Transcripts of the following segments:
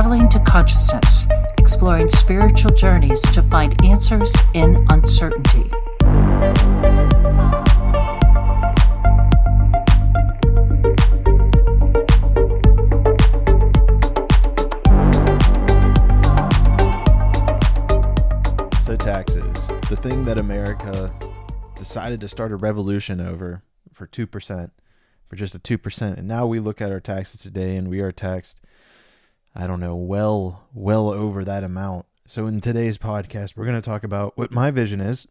Traveling to Consciousness, exploring spiritual journeys to find answers in uncertainty. So taxes, the thing that America decided to start a revolution over for 2%, for just a 2%. And now we look at our taxes today and we are taxed, I don't know, well over that amount. So in today's podcast, we're going to talk about what my vision is,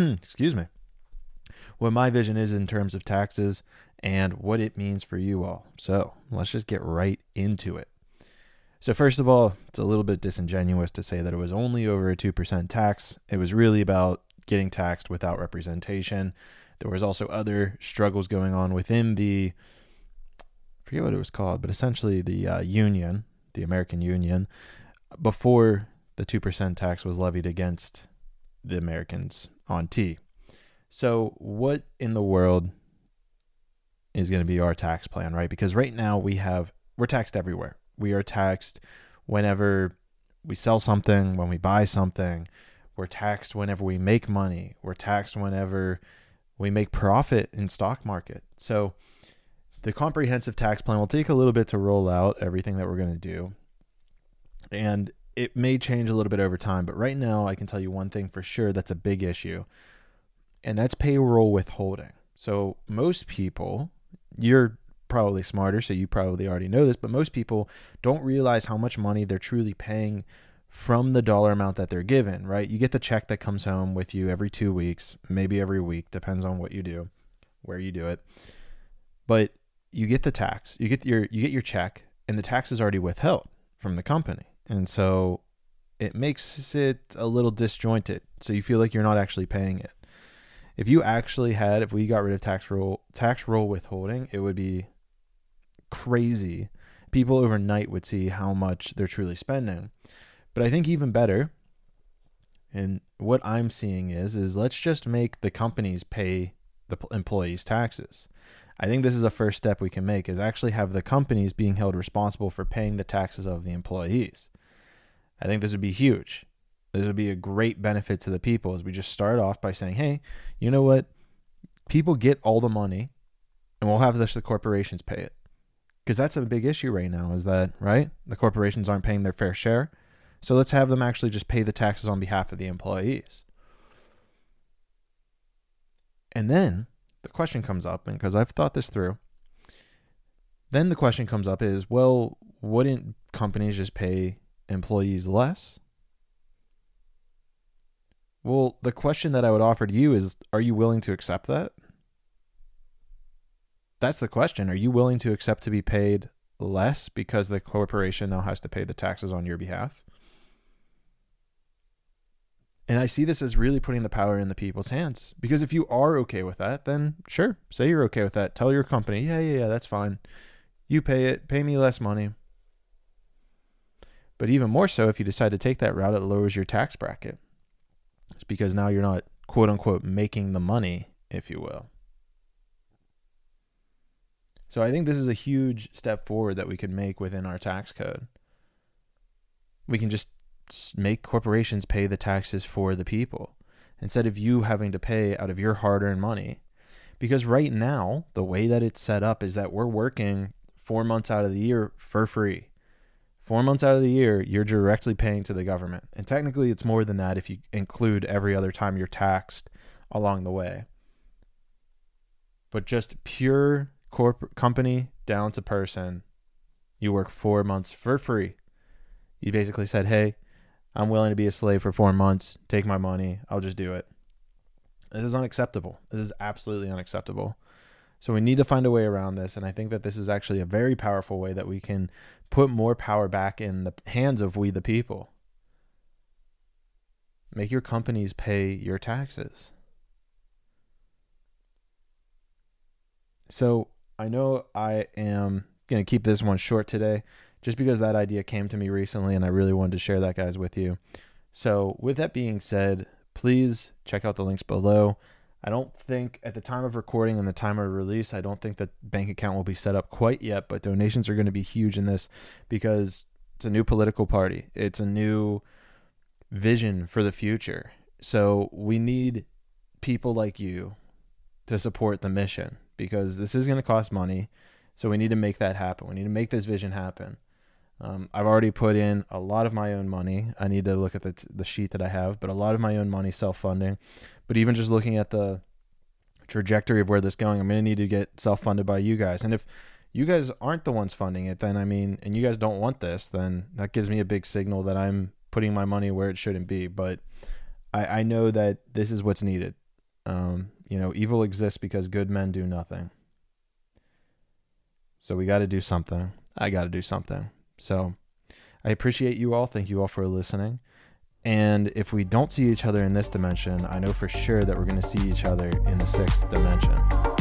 what my vision is in terms of taxes and what it means for you all. So let's just get right into it. So first of all, it's a little bit disingenuous to say that it was only over a 2% tax. It was really about getting taxed without representation. There was also other struggles going on within I forget what it was called, but essentially the union, the American Union, before the 2% tax was levied against the Americans on tea. So what in the world is going to be our tax plan, right? Because right now we're taxed everywhere. We are taxed whenever we sell something, when we buy something. We're taxed whenever we make money. We're taxed whenever we make profit in stock market. So the comprehensive tax plan will take a little bit to roll out everything that we're going to do. And it may change a little bit over time, but right now I can tell you one thing for sure that's a big issue, and that's payroll withholding. So most people, you're probably smarter, so you probably already know this, but most people don't realize how much money they're truly paying from the dollar amount that they're given, right? You get the check that comes home with you every 2 weeks, maybe every week, depends on what you do, where you do it. But you get the tax, you get your check, and the tax is already withheld from the company. And so it makes it a little disjointed. So you feel like you're not actually paying it. If we got rid of tax roll withholding, it would be crazy. People overnight would see how much they're truly spending. But I think even better, and what I'm seeing is let's just make the companies pay the employees' taxes. I think this is a first step we can make, is actually have the companies being held responsible for paying the taxes of the employees. I think this would be huge. This would be a great benefit to the people, as we just start off by saying, hey, you know what? People get all the money and we'll have the corporations pay it. Because that's a big issue right now, is that, right? The corporations aren't paying their fair share. So let's have them actually just pay the taxes on behalf of the employees. And then the question comes up, and because I've thought this through, then the question comes up is, well, wouldn't companies just pay employees less? Well, the question that I would offer to you is, are you willing to accept that? That's the question. Are you willing to accept to be paid less because the corporation now has to pay the taxes on your behalf? And I see this as really putting the power in the people's hands. Because if you are okay with that, then sure, say you're okay with that. Tell your company, yeah, that's fine. You pay it, pay me less money. But even more so, if you decide to take that route, it lowers your tax bracket. It's because now you're not, quote unquote, making the money, if you will. So I think this is a huge step forward that we can make within our tax code. We can just make corporations pay the taxes for the people instead of you having to pay out of your hard-earned money. Because right now, the way that it's set up is that we're working 4 months out of the year for free. 4 months out of the year, you're directly paying to the government. And technically, it's more than that if you include every other time you're taxed along the way. But just pure corporate company down to person, you work 4 months for free. You basically said, hey, I'm willing to be a slave for 4 months. Take my money. I'll just do it. This is unacceptable. This is absolutely unacceptable. So we need to find a way around this. And I think that this is actually a very powerful way that we can put more power back in the hands of we the people. Make your companies pay your taxes. So I know I am going to keep this one short today, just because that idea came to me recently and I really wanted to share that, guys, with you. So with that being said, please check out the links below. I don't think at the time of recording and the time of release, I don't think that bank account will be set up quite yet, but donations are going to be huge in this because It's a new political party. It's a new vision for the future. So we need people like you to support the mission, because this is going to cost money. So we need to make that happen. We need to make this vision happen. I've already put in a lot of my own money. I need to look at the sheet that I have, but a lot of my own money, self-funding. But even just looking at the trajectory of where this is going, I'm going to need to get self-funded by you guys. And if you guys aren't the ones funding it, then and you guys don't want this, then that gives me a big signal that I'm putting my money where it shouldn't be. But I know that this is what's needed. Evil exists because good men do nothing. So we got to do something. I got to do something. So I appreciate you all. Thank you all for listening. And if we don't see each other in this dimension, I know for sure that we're going to see each other in the 6th dimension.